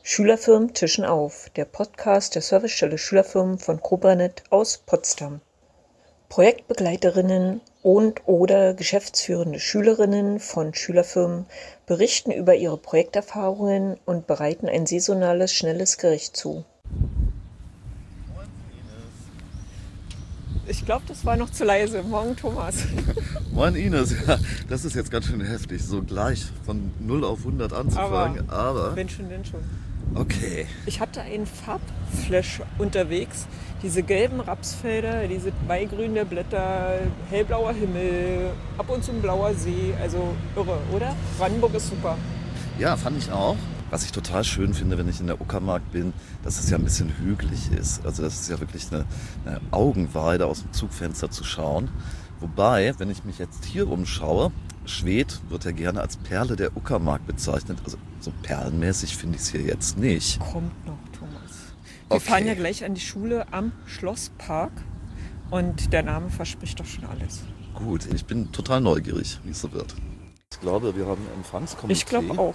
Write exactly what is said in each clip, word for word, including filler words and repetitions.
Schülerfirmen tischen auf, der Podcast der Servicestelle Schülerfirmen von Kobranet aus Potsdam. Projektbegleiterinnen und oder geschäftsführende Schülerinnen von Schülerfirmen berichten über ihre Projekterfahrungen und bereiten ein saisonales, schnelles Gericht zu. Ich glaube, das war noch zu leise. Morgen, Thomas. Moin Ines, ja, das ist jetzt ganz schön heftig, so gleich von null auf hundert anzufangen, aber... aber wenn schon, denn schon. Okay. Ich hatte einen Farbflash unterwegs. Diese gelben Rapsfelder, diese Beigrün der Blätter, hellblauer Himmel, ab und zu ein blauer See. Also irre, oder? Brandenburg ist super. Ja, fand ich auch. Was ich total schön finde, wenn ich in der Uckermark bin, dass es ja ein bisschen hügelig ist. Also das ist ja wirklich eine, eine Augenweide, aus dem Zugfenster zu schauen. Wobei, wenn ich mich jetzt hier umschaue, Schwedt wird ja gerne als Perle der Uckermark bezeichnet. Also so perlenmäßig finde ich es hier jetzt nicht. Kommt noch, Thomas. Wir okay. fahren ja gleich an die Schule am Schlosspark und der Name verspricht doch schon alles. Gut, ich bin total neugierig, wie es so wird. Ich glaube, wir haben Empfangskomitee. Ich glaube auch.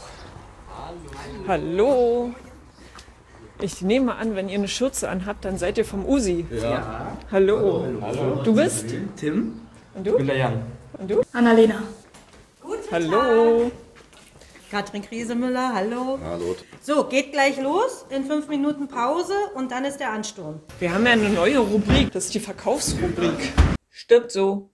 Hallo. Ich nehme an, wenn ihr eine Schürze anhabt, dann seid ihr vom U S I. Ja. Hallo. Hallo. Hallo. Du bist? Tim. Und du? Ich bin der Jan. Und du? Annalena. Guten Hallo. Tag. Katrin Kriesemüller, hallo. Hallo. So, geht gleich los. In fünf Minuten Pause und dann ist der Ansturm. Wir haben ja eine neue Rubrik. Das ist die Verkaufsrubrik. Stimmt so.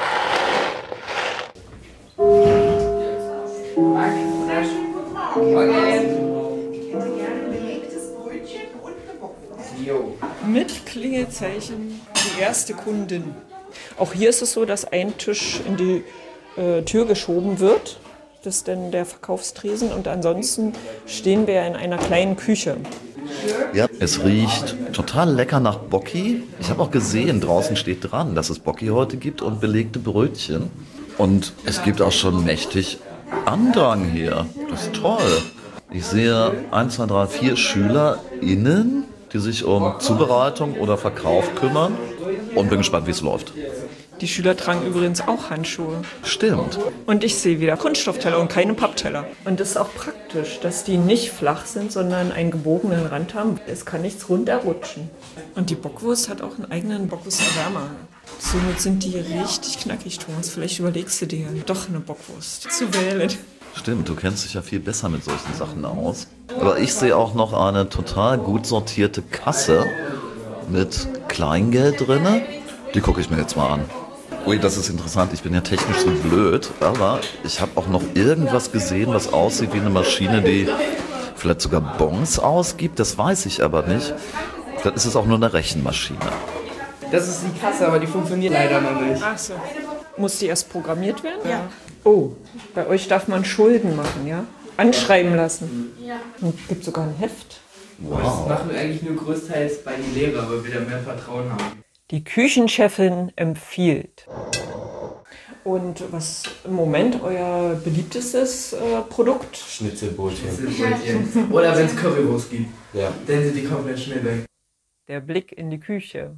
Mit Klingelzeichen die erste Kundin. Auch hier ist es so, dass ein Tisch in die äh, Tür geschoben wird. Das ist dann der Verkaufstresen. Und ansonsten stehen wir in einer kleinen Küche. Ja, es riecht total lecker nach Bocchi. Ich habe auch gesehen, draußen steht dran, dass es Bocchi heute gibt und belegte Brötchen. Und es gibt auch schon mächtig Andrang hier. Das ist toll. Ich sehe eins, zwei, drei, vier SchülerInnen, die sich um Zubereitung oder Verkauf kümmern. Und bin gespannt, wie es läuft. Die Schüler tragen übrigens auch Handschuhe. Stimmt. Und ich sehe wieder Kunststoffteller und keine Pappteller. Und das ist auch praktisch, dass die nicht flach sind, sondern einen gebogenen Rand haben. Es kann nichts runterrutschen. Und die Bockwurst hat auch einen eigenen Bockwursterwärmer. Somit sind die richtig knackig, Thomas. Vielleicht überlegst du dir doch eine Bockwurst zu wählen. Stimmt, du kennst dich ja viel besser mit solchen Sachen aus. Aber ich sehe auch noch eine total gut sortierte Kasse mit Kleingeld drin. Die gucke ich mir jetzt mal an. Ui, das ist interessant. Ich bin ja technisch so blöd, aber ich habe auch noch irgendwas gesehen, was aussieht wie eine Maschine, die vielleicht sogar Bons ausgibt. Das weiß ich aber nicht. Dann ist es auch nur eine Rechenmaschine. Das ist die Kasse, aber die funktioniert leider noch nicht. Ach so. Muss die erst programmiert werden? Ja. Oh, bei euch darf man Schulden machen, ja? Anschreiben lassen. Ja. Und es gibt sogar ein Heft. Wow. Das machen wir eigentlich nur größtenteils bei den Lehrern, weil wir da mehr Vertrauen haben. Die Küchenchefin empfiehlt. Und was im Moment euer beliebtestes äh, Produkt? Schnitzelbrötchen. Schnitzelbrötchen. Oder wenn es Currywurst gibt. Ja. Dann sind die komplett schnell weg. Der Blick in die Küche.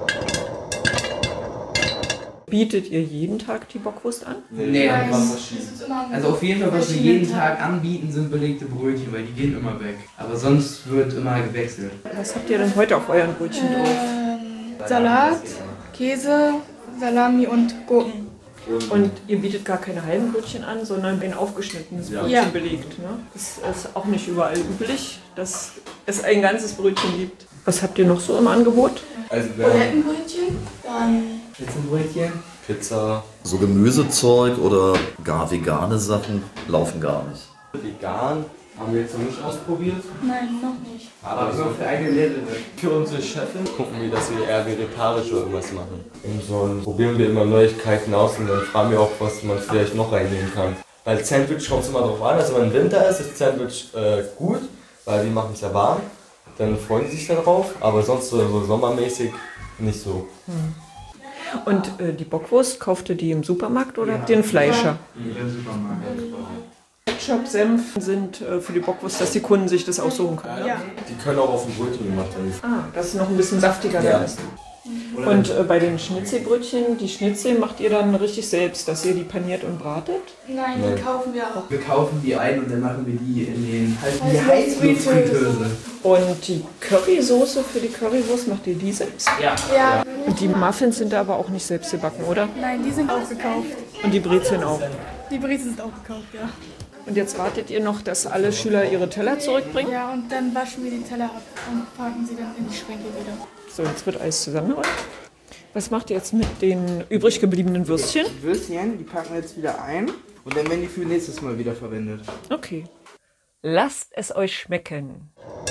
Bietet ihr jeden Tag die Bockwurst an? Nee, also auf jeden Fall, was wir jeden Tag anbieten, sind belegte Brötchen, weil die gehen immer weg. Aber sonst wird immer gewechselt. Was habt ihr denn heute auf euren Brötchen drauf? Salat, Käse, Salami und Gurken. Und ihr bietet gar keine halben Brötchen an, sondern ein aufgeschnittenes Brötchen ja. belegt. Ne? Das ist auch nicht überall üblich, dass es ein ganzes Brötchen gibt. Was habt ihr noch so im Angebot? Also Bulettenbrötchen, dann Schnitzelbrötchen. Pizza. So Gemüsezeug oder gar vegane Sachen laufen gar nicht. Vegan haben wir jetzt noch nicht ausprobiert. nein, noch nicht. Aber nur für eine Lehrerin. Für unsere Chefin gucken wir, dass wir eher vegetarisch oder irgendwas machen. Und so probieren wir immer Neuigkeiten aus und dann fragen wir auch, was man vielleicht noch reinnehmen kann. Weil Sandwich kommt es immer darauf an, also wenn Winter ist, ist Sandwich äh, gut, weil die machen es ja warm. Dann freuen sie sich darauf, aber sonst so, so sommermäßig nicht so. Hm. Und äh, die Bockwurst, kauft ihr die im Supermarkt oder ja. habt ihr einen Fleischer? Ja, im Supermarkt. Ketchup, Senf sind äh, für die Bockwurst, dass die Kunden sich das aussuchen können. Ja. Die können auch auf dem Brötchen gemacht werden. Ah, das ist noch ein bisschen saftiger. Ja. Ist. Und äh, bei den Schnitzelbrötchen, die Schnitzel macht ihr dann richtig selbst, dass ihr die paniert und bratet? Nein, die kaufen wir auch. Wir kaufen die ein und dann machen wir die in den halt die Heißluftfritteuse. Heißluftfritteuse. Und die Currysoße für die Currywurst macht ihr die selbst? Ja. Ja. Und die Muffins sind aber auch nicht selbst gebacken, oder? Nein, die sind auch gekauft. Und die Brezeln auch. Die Brezen sind auch gekauft, ja. Und jetzt wartet ihr noch, dass alle Schüler ihre Teller zurückbringen? Ja, und dann waschen wir die Teller ab und packen sie dann in die Schränke wieder. So, jetzt wird alles zusammengerollt. Was macht ihr jetzt mit den übrig gebliebenen Würstchen? Die Würstchen, die packen wir jetzt wieder ein und dann werden die für nächstes Mal wieder verwendet. Okay. Lasst es euch schmecken.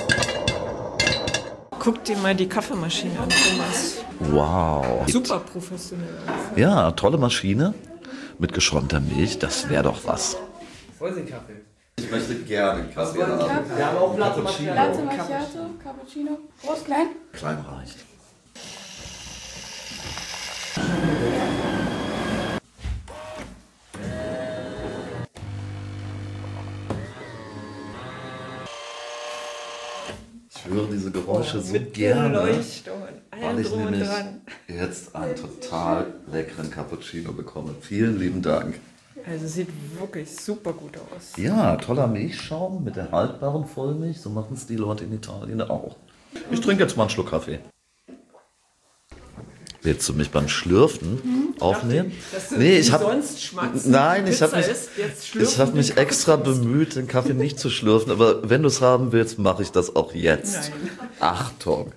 Guckt dir mal die Kaffeemaschine an, Thomas. Wow. Super professionell. Ja, tolle Maschine mit geschäumter Milch, das wäre doch was. Wollen Sie einen Kaffee? Ich möchte gerne Kaffee Wir haben auch Latte Macchiato. Latte Macchiato, Cappuccino. Groß, klein? Klein reicht. Ich höre diese Geräusche so Mit gerne, Beleuchtung, weil allem ich drum und nämlich dran. jetzt einen total leckeren Cappuccino bekomme. Vielen lieben Dank. Also sieht wirklich super gut aus. Ja, toller Milchschaum mit der haltbaren Vollmilch. So machen es die Leute in Italien auch. Ich trinke jetzt mal einen Schluck Kaffee. Willst du mich beim Schlürfen aufnehmen? Dass du Nee, wie ich hab, sonst schmatzt, nein, die ich habe Pizza mich, isst, jetzt ich schlürfen hab mich den Kaffee extra raus. bemüht, den Kaffee nicht zu schlürfen. Aber wenn du es haben willst, mache ich das auch jetzt. Nein. Achtung.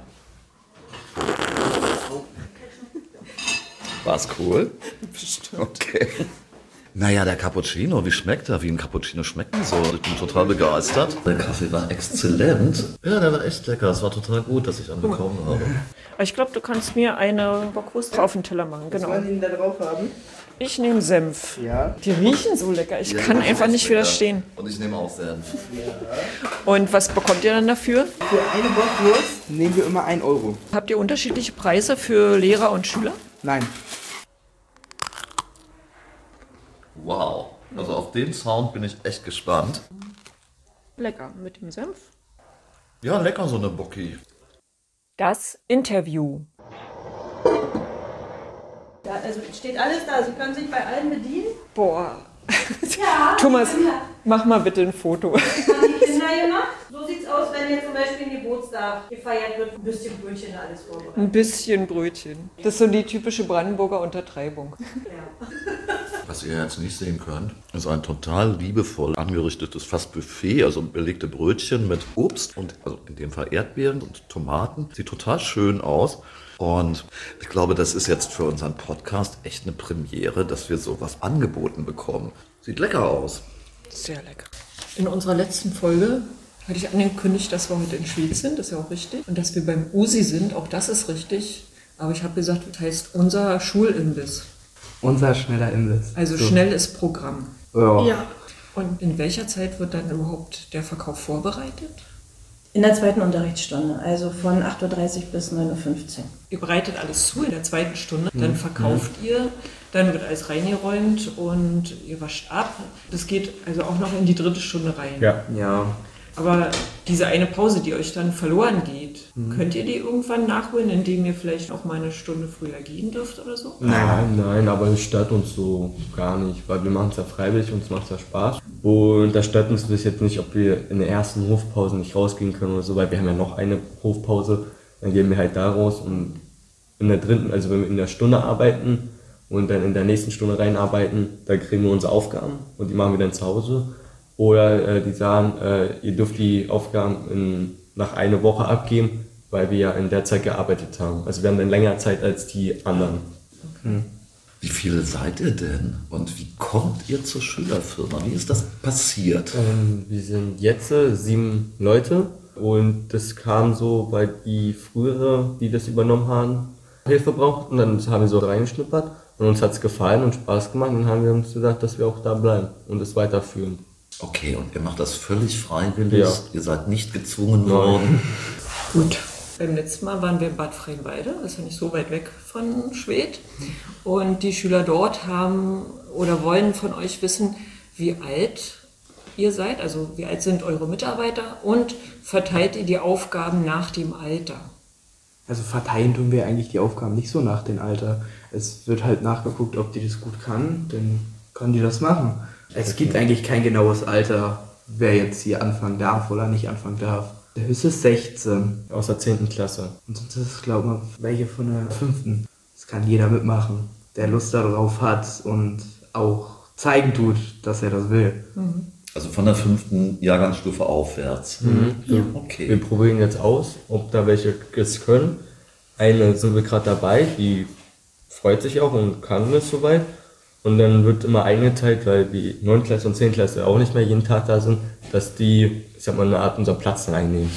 War's cool? Bestimmt. Okay. Naja, der Cappuccino, wie schmeckt er? Wie ein Cappuccino schmecken soll. Ich bin total begeistert. Der Kaffee war exzellent. Ja, der war echt lecker. Es war total gut, dass ich einen bekommen habe. Ich glaube, du kannst mir eine Bockwurst auf den Teller machen. Was Genau. wollen Sie denn da drauf haben? Ich nehme Senf. Ja. Die riechen so lecker. Ich Ja, kann das ist einfach echt nicht lecker. widerstehen. Und ich nehme auch Senf. Und was bekommt ihr dann dafür? Für eine Bockwurst nehmen wir immer ein Euro. Habt ihr unterschiedliche Preise für Lehrer und Schüler? Nein. Wow. Also auf den Sound bin ich echt gespannt. Lecker mit dem Senf. Ja, lecker so eine Bocki. Das Interview. Da, also steht alles da, Sie können sich bei allen bedienen. Boah. Ja. Thomas, mach mal bitte ein Foto. Haben die Kinder gemacht? So sieht's aus, wenn jetzt zum Beispiel ein Geburtstag gefeiert wird, ein bisschen Brötchen alles vorbereitet. Ein bisschen Brötchen. Das ist so die typische Brandenburger Untertreibung. Ja. Was ihr jetzt nicht sehen könnt, ist ein total liebevoll angerichtetes fast Buffet, also belegte Brötchen mit Obst und also in dem Fall Erdbeeren und Tomaten. Sieht total schön aus. Und ich glaube, das ist jetzt für unseren Podcast echt eine Premiere, dass wir sowas angeboten bekommen. Sieht lecker aus. Sehr lecker. In unserer letzten Folge hatte ich angekündigt, dass wir heute in Schwyz sind, das ist ja auch richtig. Und dass wir beim Usi sind, auch das ist richtig. Aber ich habe gesagt, das heißt unser Schulimbiss. Unser schneller Imbiss. Also So. schnelles Programm. Ja. Ja. Und in welcher Zeit wird dann überhaupt der Verkauf vorbereitet? In der zweiten Unterrichtsstunde, also von acht Uhr dreißig bis neun Uhr fünfzehn. Ihr bereitet alles zu in der zweiten Stunde, dann verkauft ihr, dann wird alles reingeräumt und ihr wascht ab. Das geht also auch noch in die dritte Stunde rein. Ja. Ja. Aber diese eine Pause, die euch dann verloren geht, könnt ihr die irgendwann nachholen, indem ihr vielleicht auch mal eine Stunde früher gehen dürft oder so? Nein, nein, aber es stört uns so gar nicht, weil wir machen es ja freiwillig, uns macht es ja Spaß. Und da stört uns das jetzt nicht, ob wir in der ersten Hofpause nicht rausgehen können oder so, weil wir haben ja noch eine Hofpause, dann gehen wir halt da raus und in der dritten, also wenn wir in der Stunde arbeiten und dann in der nächsten Stunde reinarbeiten, da kriegen wir unsere Aufgaben und die machen wir dann zu Hause. Oder äh, die sagen, äh, ihr dürft die Aufgaben in, nach einer Woche abgeben, weil wir ja in der Zeit gearbeitet haben. Also wir haben dann länger Zeit als die anderen. Hm. Wie viele seid ihr denn? Und wie kommt ihr zur Schülerfirma? Wie ist das passiert? Ähm, wir sind jetzt äh, sieben Leute und das kam so, weil die frühere, die das übernommen haben, Hilfe brauchten. Und dann haben wir so reingeschnuppert und uns hat es gefallen und Spaß gemacht. Und dann haben wir uns gesagt, dass wir auch da bleiben und es weiterführen. Okay, und ihr macht das völlig freiwillig? Ja. Ihr seid nicht gezwungen worden? Gut. Beim letzten Mal waren wir in Bad Freienwalde, das ist ja nicht so weit weg von Schwedt. Und die Schüler dort haben oder wollen von euch wissen, wie alt ihr seid, also wie alt sind eure Mitarbeiter und verteilt ihr die Aufgaben nach dem Alter? Also verteilen tun wir eigentlich die Aufgaben nicht so nach dem Alter. Es wird halt nachgeguckt, ob die das gut kann, dann kann die das machen. Es gibt eigentlich kein genaues Alter, wer jetzt hier anfangen darf oder nicht anfangen darf. Der höchste ist sechzehn. Aus der zehnten Klasse. Und sonst ist, glaube ich, welche von der fünften. Das kann jeder mitmachen, der Lust darauf hat und auch zeigen tut, dass er das will. Mhm. Also von der fünften Jahrgangsstufe aufwärts. Mhm. Ja. Okay. Wir probieren jetzt aus, ob da welche es können. Eine sind wir gerade dabei, die freut sich auch und kann es soweit. Und dann wird immer eingeteilt, weil die neunte und zehnte Klasse auch nicht mehr jeden Tag da sind, dass die, ich sag mal, eine Art unser Platz einnehmen.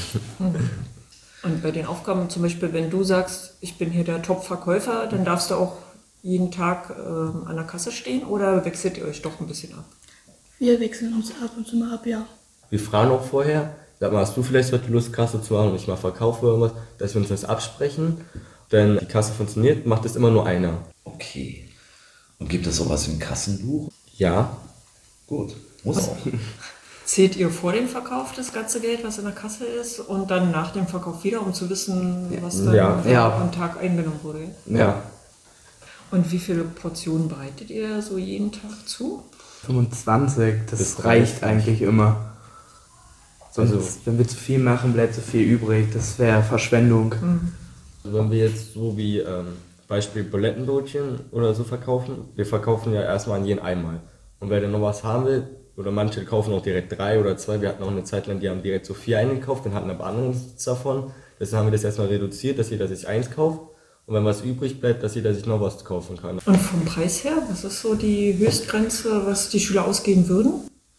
Und bei den Aufgaben zum Beispiel, wenn du sagst, ich bin hier der Top-Verkäufer, dann darfst du auch jeden Tag ähm, an der Kasse stehen oder wechselt ihr euch doch ein bisschen ab? Wir wechseln uns ab und zu mal ab, ja. Wir fragen auch vorher, sag mal, hast du vielleicht heute Lust, Kasse zu haben und ich mal verkaufe oder irgendwas, dass wir uns das absprechen. Denn die Kasse funktioniert, macht es immer nur einer. Okay. Und gibt es sowas wie ein Kassenbuch? Ja. Gut. Muss auch. Zählt ihr vor dem Verkauf das ganze Geld, was in der Kasse ist, und dann nach dem Verkauf wieder, um zu wissen, was dann Ja. ja. am Tag eingenommen wurde? Ja. Und wie viele Portionen bereitet ihr so jeden Tag zu? fünfundzwanzig, das, Das reicht reicht eigentlich immer. Sonst, Also- wenn wir zu viel machen, bleibt zu viel übrig. Das wäre Verschwendung. Also wenn wir jetzt so wie ähm, Beispiel Bulettenbrötchen oder so verkaufen, wir verkaufen ja erstmal an jeden einmal. Und wer dann noch was haben will, oder manche kaufen auch direkt drei oder zwei, wir hatten auch eine Zeit lang, die haben direkt so vier eingekauft, dann hatten aber andere nichts davon. Deswegen haben wir das erstmal reduziert, dass jeder sich eins kauft. Und wenn was übrig bleibt, dass jeder sich noch was kaufen kann. Und vom Preis her, was ist so die Höchstgrenze, was die Schüler ausgeben würden?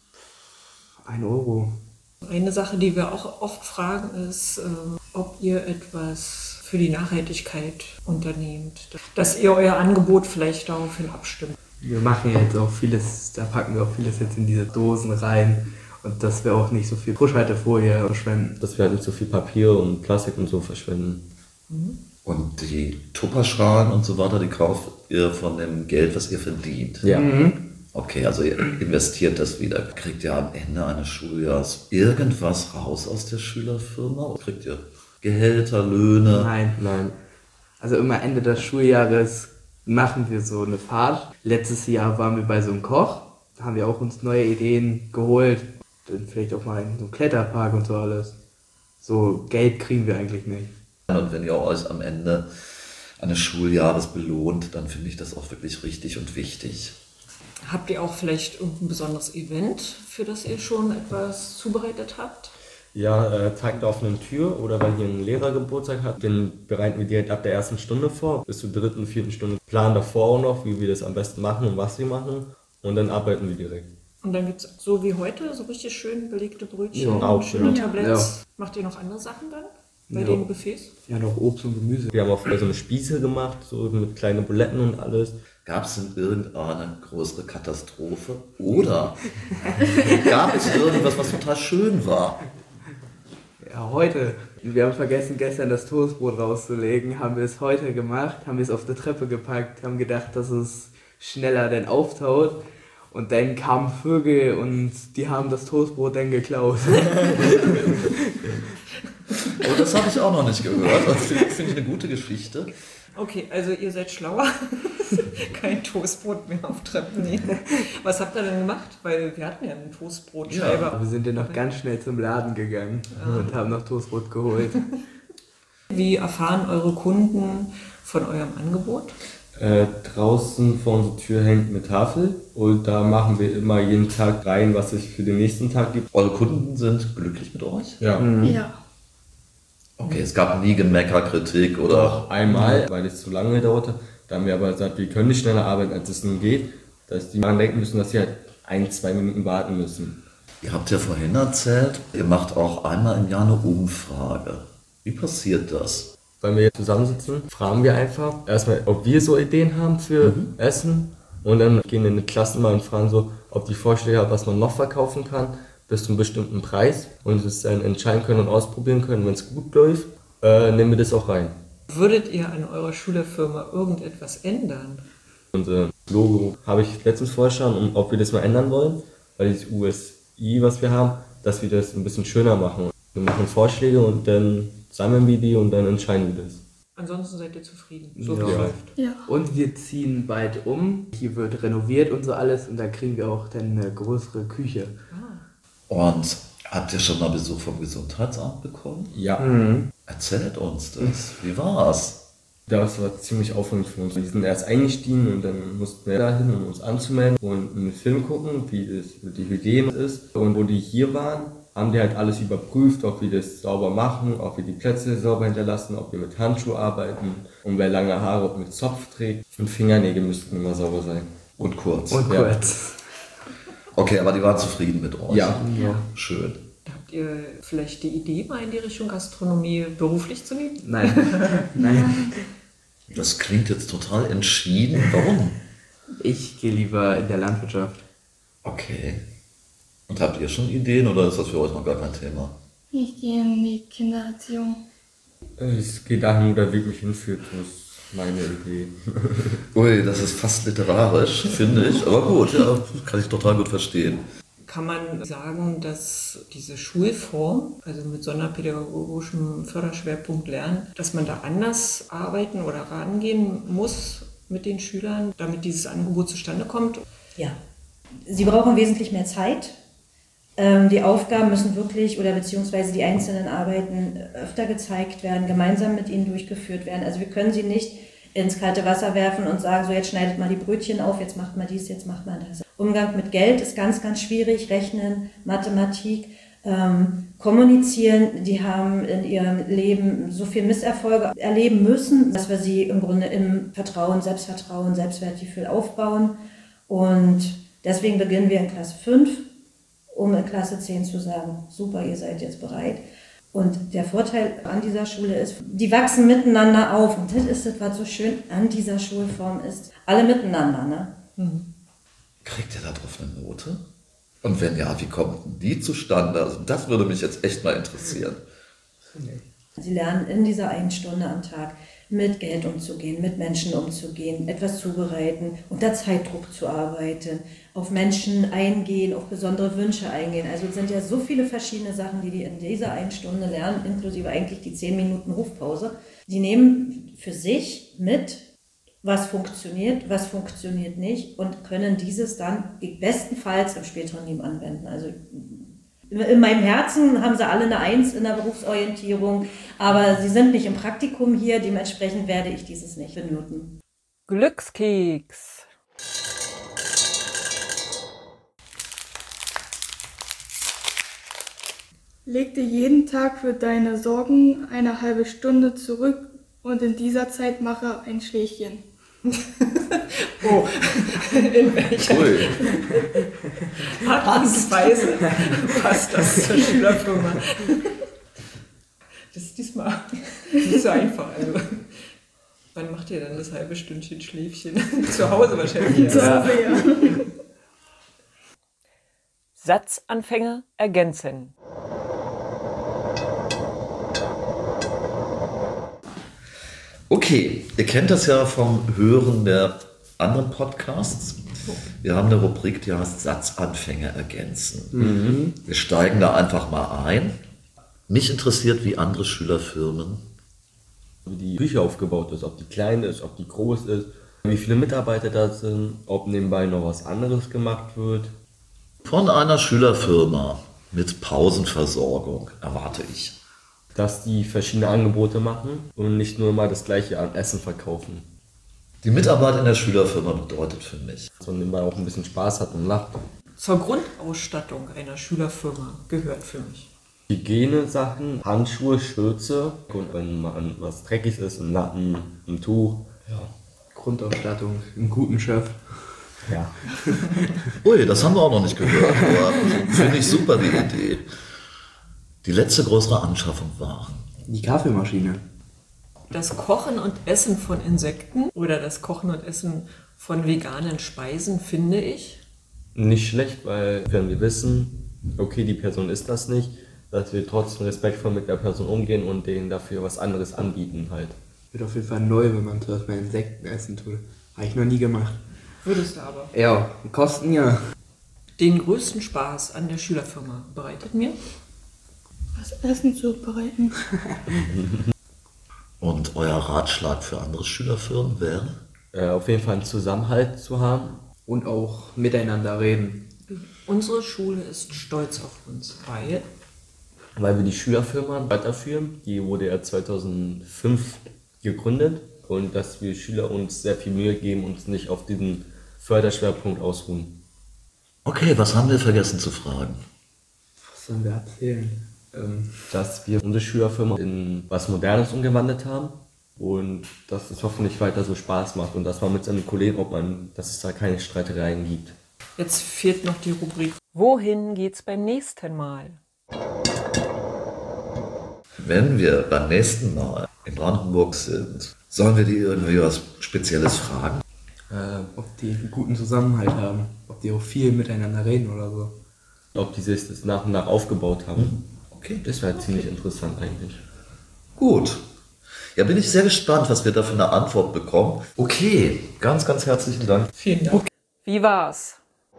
Ein Euro. Eine Sache, die wir auch oft fragen, ist, ähm, ob ihr etwas für die Nachhaltigkeit unternehmt. Dass ihr euer Angebot vielleicht daraufhin abstimmt. Wir machen ja jetzt auch vieles, da packen wir auch vieles jetzt in diese Dosen rein. Und dass wir auch nicht so viel Frischhaltefolie verschwenden. Dass wir halt nicht so viel Papier und Plastik und so verschwenden. Und die Tupperschalen und so weiter, die kauft ihr von dem Geld, was ihr verdient. Ja. Okay, also ihr investiert das wieder. Kriegt ihr am Ende eines Schuljahres irgendwas raus aus der Schülerfirma? Kriegt ihr Gehälter, Löhne? Nein. Nein. Also immer Ende des Schuljahres machen wir so eine Fahrt. Letztes Jahr waren wir bei so einem Koch. Da haben wir auch uns neue Ideen geholt. Dann vielleicht auch mal in so einem Kletterpark und so alles. So Geld kriegen wir eigentlich nicht. Und wenn ihr euch am Ende eines Schuljahres belohnt, dann finde ich das auch wirklich richtig und wichtig. Habt ihr auch vielleicht irgendein besonderes Event, für das ihr schon etwas zubereitet habt? Ja, äh, Tag der offenen Tür oder weil hier ein Lehrer Geburtstag hat, den bereiten wir direkt ab der ersten Stunde vor. Bis zur dritten, vierten Stunde planen davor auch noch, wie wir das am besten machen und was wir machen. Und dann arbeiten wir direkt. Und dann gibt es so wie heute so richtig schön belegte Brötchen, Ja, auch, schöne ja. Tabletts. Macht ihr noch andere Sachen dann bei Ja. den Buffets? Ja, noch Obst und Gemüse. Wir haben auch so eine Spieße gemacht, so mit kleinen Buletten und alles. Gab es denn irgendeine größere Katastrophe? Oder gab es irgendwas, was total schön war? Ja, heute. Wir haben vergessen, gestern das Toastbrot rauszulegen. Haben wir es heute gemacht, haben wir es auf die Treppe gepackt, haben gedacht, dass es schneller denn auftaut. Und dann kamen Vögel und die haben das Toastbrot dann geklaut. Oh, das habe ich auch noch nicht gehört. Das finde find ich eine gute Geschichte. Okay, also ihr seid schlauer. Kein Toastbrot mehr auf Treppen nehmen. Was habt ihr denn gemacht? Weil wir hatten ja eine Toastbrotscheibe. Wir sind dann noch ganz schnell zum Laden gegangen und haben noch Toastbrot geholt. Wie erfahren eure Kunden von eurem Angebot? Äh, draußen vor unserer Tür hängt eine Tafel und da machen wir immer jeden Tag rein, was es für den nächsten Tag gibt. Eure Kunden sind glücklich mit euch? Ja. Ja. Okay, es gab nie Gemecker, Kritik oder... Doch einmal, weil es zu lange dauerte. Da haben wir aber gesagt, wir können nicht schneller arbeiten, als es nun geht. Dass die daran denken müssen, dass sie halt ein, zwei Minuten warten müssen. Ihr habt ja vorhin erzählt, ihr macht auch einmal im Jahr eine Umfrage. Wie passiert das? Wenn wir jetzt zusammensitzen, fragen wir einfach erstmal, ob wir so Ideen haben für Mhm. Essen. Und dann gehen wir in die Klassen mal und fragen so, ob die Vorschläge haben, was man noch verkaufen kann, bis zu einem bestimmten Preis. Und es dann entscheiden können und ausprobieren können. Wenn es gut läuft, äh, nehmen wir das auch rein. Würdet ihr an eurer Schülerfirma irgendetwas ändern? Unser Logo habe ich letztens vorgeschlagen, um, ob wir das mal ändern wollen, weil dieses U S I, was wir haben, dass wir das ein bisschen schöner machen. Wir machen Vorschläge und dann sammeln wir die und dann entscheiden wir das. Ansonsten seid ihr zufrieden, so Ja. wie es läuft. Ja. Und wir ziehen bald um. Hier wird renoviert und so alles und da kriegen wir auch dann eine größere Küche. Und habt ihr schon mal Besuch vom Gesundheitsamt bekommen? Ja, Erzählt uns das. Wie war's? das war ziemlich aufregend für uns. Wir sind erst eingestiegen und dann mussten wir dahin, um uns anzumelden und einen Film gucken, wie das, die Hygiene ist. Und wo die hier waren, haben die halt alles überprüft, ob wir das sauber machen, ob wir die Plätze sauber hinterlassen, ob wir mit Handschuhen arbeiten und wer lange Haare ob mit Zopf trägt. Und Fingernägel müssten immer sauber sein. Und kurz. Und Ja. kurz. Okay, aber die waren zufrieden mit euch. Ja. Ja. Schön. Habt ihr vielleicht die Idee, mal in die Richtung Gastronomie beruflich zu gehen? Nein. Nein. Das klingt jetzt total entschieden. Warum? Ich gehe lieber in der Landwirtschaft. Okay. Und habt ihr schon Ideen oder ist das für euch noch gar kein Thema? Ich gehe in die Kindererziehung. Es geht dahin, wo der Weg mich hinführt. Das ist meine Idee. Ui, das ist fast literarisch, finde ich. Aber gut, ja, kann ich total gut verstehen. Kann man sagen, dass diese Schulform, also mit sonderpädagogischem Förderschwerpunkt Lernen, dass man da anders arbeiten oder rangehen muss mit den Schülern, damit dieses Angebot zustande kommt? Ja. Sie brauchen wesentlich mehr Zeit. Ähm, die Aufgaben müssen wirklich oder beziehungsweise die einzelnen Arbeiten öfter gezeigt werden, gemeinsam mit ihnen durchgeführt werden. Also wir können sie nicht ins kalte Wasser werfen und sagen, so jetzt schneidet mal die Brötchen auf, jetzt macht mal dies, jetzt macht mal das. Umgang mit Geld ist ganz, ganz schwierig, Rechnen, Mathematik, ähm, kommunizieren. Die haben in ihrem Leben so viel Misserfolge erleben müssen, dass wir sie im Grunde im Vertrauen, Selbstvertrauen, Selbstwertgefühl aufbauen. Und deswegen beginnen wir in Klasse fünf, um in Klasse zehn zu sagen, super, ihr seid jetzt bereit. Und der Vorteil an dieser Schule ist, die wachsen miteinander auf. Und das ist das, was so schön an dieser Schulform ist. Alle miteinander, ne? Mhm. Kriegt ihr da drauf eine Note? Und wenn ja, wie kommt denn die zustande? Also das würde mich jetzt echt mal interessieren. Sie lernen in dieser einen Stunde am Tag mit Geld umzugehen, mit Menschen umzugehen, etwas zubereiten, unter Zeitdruck zu arbeiten, auf Menschen eingehen, auf besondere Wünsche eingehen. Also es sind ja so viele verschiedene Sachen, die die in dieser einen Stunde lernen, inklusive eigentlich die zehn Minuten Hofpause. Die nehmen für sich mit, was funktioniert, was funktioniert nicht und können dieses dann bestenfalls im späteren Leben anwenden. Also in meinem Herzen haben sie alle eine Eins in der Berufsorientierung, aber sie sind nicht im Praktikum hier, dementsprechend werde ich dieses nicht benoten. Glückskeks. Leg dir jeden Tag für deine Sorgen eine halbe Stunde zurück und in dieser Zeit mache ein Schläfchen. Oh, in welcher Ui. Art und Weise passt das zur Schülerfirma? Das ist diesmal nicht so einfach. Also, wann macht ihr dann das halbe Stündchen Schläfchen? Zu Hause wahrscheinlich. Ja. Satzanfänge ergänzen. Okay, ihr kennt das ja vom Hören der anderen Podcasts. Wir haben eine Rubrik, die heißt Satzanfänge ergänzen. Mhm. Wir steigen da einfach mal ein. Mich interessiert, wie andere Schülerfirmen, Wie die Küche aufgebaut ist, ob die klein ist, ob die groß ist, wie viele Mitarbeiter da sind, ob nebenbei noch was anderes gemacht wird. von einer Schülerfirma mit Pausenversorgung erwarte ich. Dass die verschiedene Angebote machen und nicht nur mal das gleiche an Essen verkaufen. Die Mitarbeit in der Schülerfirma bedeutet für mich, Dass man nebenbei auch ein bisschen Spaß hat und lacht. Zur Grundausstattung einer Schülerfirma gehört für mich Hygiene-Sachen, Handschuhe, Schürze und wenn man was dreckig ist, ein Lappen, ein Tuch. Ja. Grundausstattung, einen guten Chef. Ja. ui, das haben wir auch noch nicht gehört, aber finde ich super die Idee. Die letzte größere Anschaffung war Die Kaffeemaschine. das Kochen und Essen von Insekten oder das Kochen und Essen von veganen Speisen, finde ich. Nicht schlecht, weil wenn wir wissen, okay, die Person ist das nicht, dass wir trotzdem respektvoll mit der Person umgehen und denen dafür was anderes anbieten halt. Wird auf jeden Fall neu, wenn man zuerst mal Insekten essen tut. Habe ich noch nie gemacht. Würdest du aber. Ja, kosten ja. Den größten Spaß an der Schülerfirma bereitet mir Was Essen zubereiten. Und euer Ratschlag für andere Schülerfirmen wäre? Äh, auf jeden Fall einen Zusammenhalt zu haben. Und auch miteinander reden. Unsere Schule ist stolz auf uns, weil Weil wir die Schülerfirma weiterführen. Die wurde ja zweitausendfünf gegründet. Und dass wir Schüler uns sehr viel Mühe geben und uns nicht auf diesen Förderschwerpunkt ausruhen. Okay, was haben wir vergessen zu fragen? Was sollen wir erzählen? Ähm, Dass wir unsere Schülerfirma in was Modernes umgewandelt haben. Und dass es hoffentlich weiter so Spaß macht. Und dass man mit seinen Kollegen, ob man, dass es da keine Streitereien gibt. jetzt fehlt noch die Rubrik Wohin geht's beim nächsten Mal? Wenn wir beim nächsten Mal in Brandenburg sind, sollen wir die irgendwie was Spezielles fragen? äh, ob die einen guten Zusammenhalt haben. Ob die auch viel miteinander reden oder so. Ob die sich das nach und nach aufgebaut haben. Okay, Das wäre ziemlich interessant eigentlich. gut. Ja, bin ich sehr gespannt, was wir da für eine Antwort bekommen. Okay, ganz, ganz herzlichen Dank. Vielen Dank. Wie war's?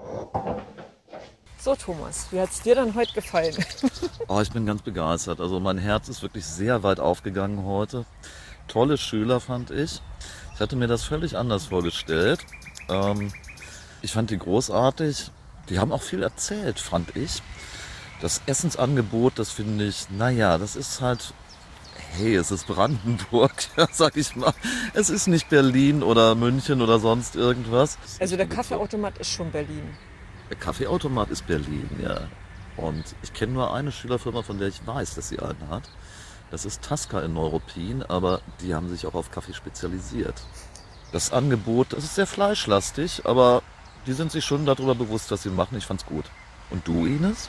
So, Thomas, wie hat's dir dann heute gefallen? Oh, ich bin ganz begeistert. Also mein Herz ist wirklich sehr weit aufgegangen heute. Tolle Schüler fand ich. Ich hatte mir das völlig anders vorgestellt. Ähm, ich fand die großartig. Die haben auch viel erzählt, fand ich. Das Essensangebot, das finde ich, naja, das ist halt, hey, es ist Brandenburg, ja, sag ich mal. Es ist nicht Berlin oder München oder sonst irgendwas. Also der Kaffeeautomat ist schon Berlin. Der Kaffeeautomat ist Berlin, ja. Und ich kenne nur eine Schülerfirma, von der ich weiß, dass sie einen hat. Das ist Tasca in Neuruppin, aber die haben sich auch auf Kaffee spezialisiert. Das Angebot, das ist sehr fleischlastig, aber die sind sich schon darüber bewusst, was sie machen. Ich fand's gut. Und du, Ines?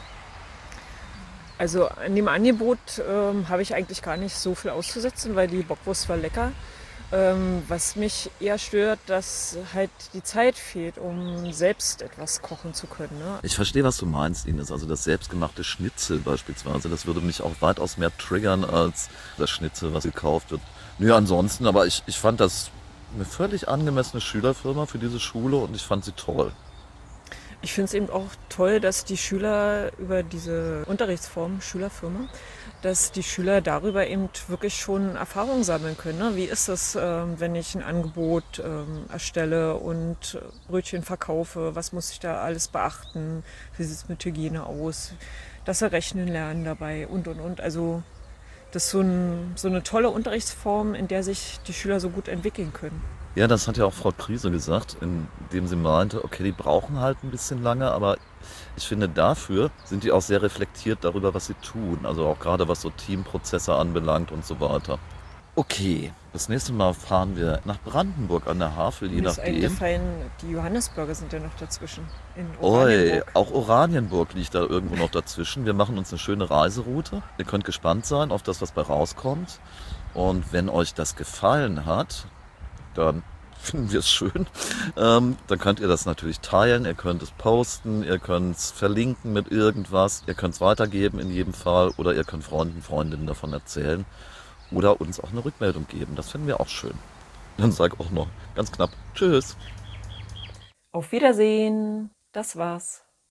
Also an dem Angebot ähm, habe ich eigentlich gar nicht so viel auszusetzen, weil die Bockwurst war lecker. Ähm, was mich eher stört, dass halt die Zeit fehlt, um selbst etwas kochen zu können. Ne? Ich verstehe, was du meinst, Ines. Also das selbstgemachte Schnitzel beispielsweise, das würde mich auch weitaus mehr triggern als das Schnitzel, was gekauft wird. Nö, ansonsten, aber ich, ich fand das eine völlig angemessene Schülerfirma für diese Schule und ich fand sie toll. Ich finde es eben auch toll, dass die Schüler über diese Unterrichtsform, Schülerfirma, dass die Schüler darüber eben wirklich schon Erfahrungen sammeln können. Ne? Wie ist es, ähm, wenn ich ein Angebot ähm, erstelle und Brötchen verkaufe? Was muss ich da alles beachten? Wie sieht es mit Hygiene aus? Dass sie rechnen lernen dabei und, und, und. Also das ist so, ein, so eine tolle Unterrichtsform, in der sich die Schüler so gut entwickeln können. Ja, das hat ja auch Frau Krise gesagt, indem sie meinte, okay, die brauchen halt ein bisschen lange, aber ich finde, dafür sind die auch sehr reflektiert darüber, was sie tun. Also auch gerade was so Teamprozesse anbelangt und so weiter. Okay, das nächste Mal fahren wir nach Brandenburg an der Havel, je Mir ist nachdem. eingefallen, die Johannesburger sind ja noch dazwischen. In Oi, Oranienburg. auch Oranienburg liegt da irgendwo noch dazwischen. Wir machen uns eine schöne Reiseroute. Ihr könnt gespannt sein auf das, was bei rauskommt. Und wenn euch das gefallen hat, dann finden wir es schön. Ähm, dann könnt ihr das natürlich teilen, ihr könnt es posten, ihr könnt es verlinken mit irgendwas, ihr könnt es weitergeben in jedem Fall oder ihr könnt Freunden, Freundinnen davon erzählen oder uns auch eine Rückmeldung geben. Das finden wir auch schön. Dann sag auch noch ganz knapp Tschüss. Auf Wiedersehen. Das war's.